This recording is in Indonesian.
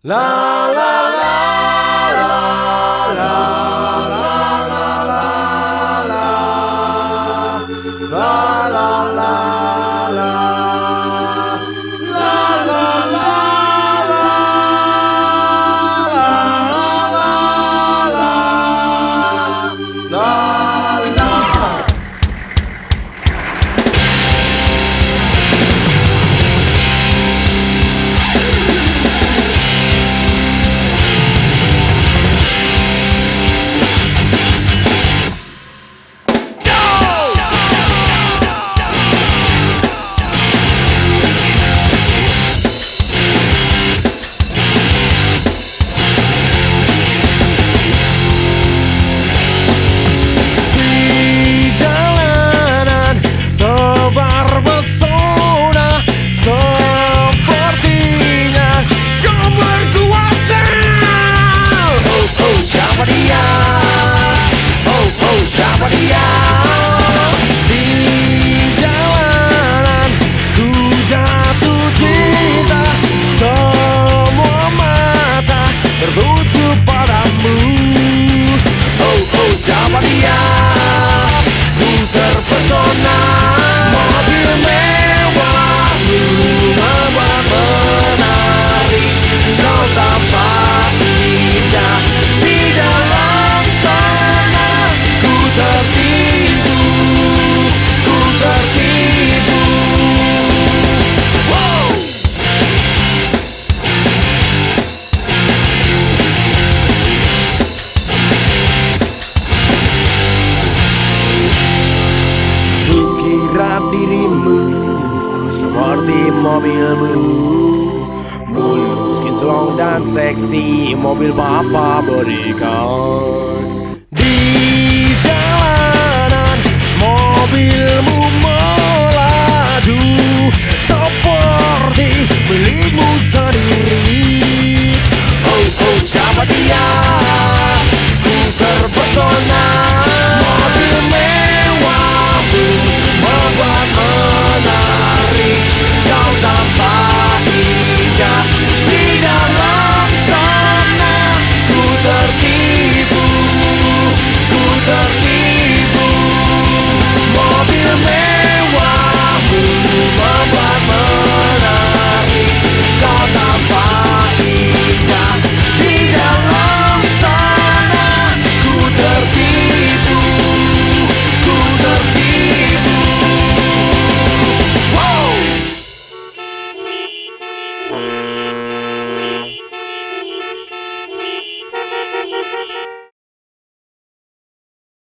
La la la la la la la la la la la la la siapa dia? Di jalanan ku jatuh cinta, semua mata tertuju padamu. Oh oh siapa dia? Ku terpesona, mobil mewahmu membuat menarik, kau tampak indah di dalam sana. Ku tertipu, ku tertipu. Wow. Ku kira dirimu seperti mobilmu, mulus, kinclong dan seksi, mobil papa berikan. Mobilmu melaju seperti milikmu sendiri.